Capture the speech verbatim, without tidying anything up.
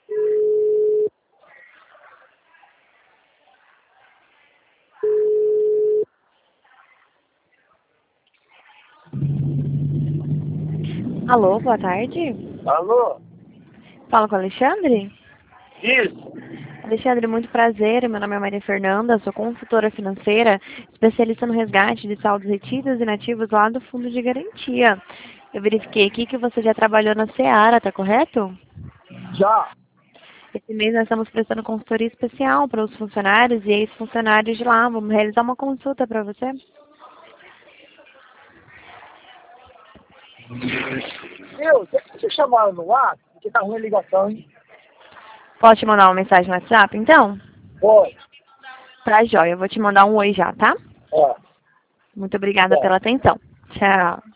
Alô, boa tarde. Alô? Fala com o Alexandre? Isso. Alexandre, muito prazer. Meu nome é Maria Fernanda, sou consultora financeira, especialista no resgate de saldos retidos e inativos lá do Fundo de Garantia. Eu verifiquei aqui que você já trabalhou na Seara, tá correto? Já. Esse mês nós estamos prestando consultoria especial para os funcionários e ex-funcionários de lá. Vamos realizar uma consulta para você? Meu, deixa eu chamar no ar, porque tá ruim a ligação, hein? Posso te mandar uma mensagem no WhatsApp, então? Pode. Tá, joia. Eu vou te mandar um oi já, tá? Ó. Muito obrigada Tá. pela atenção. Tchau.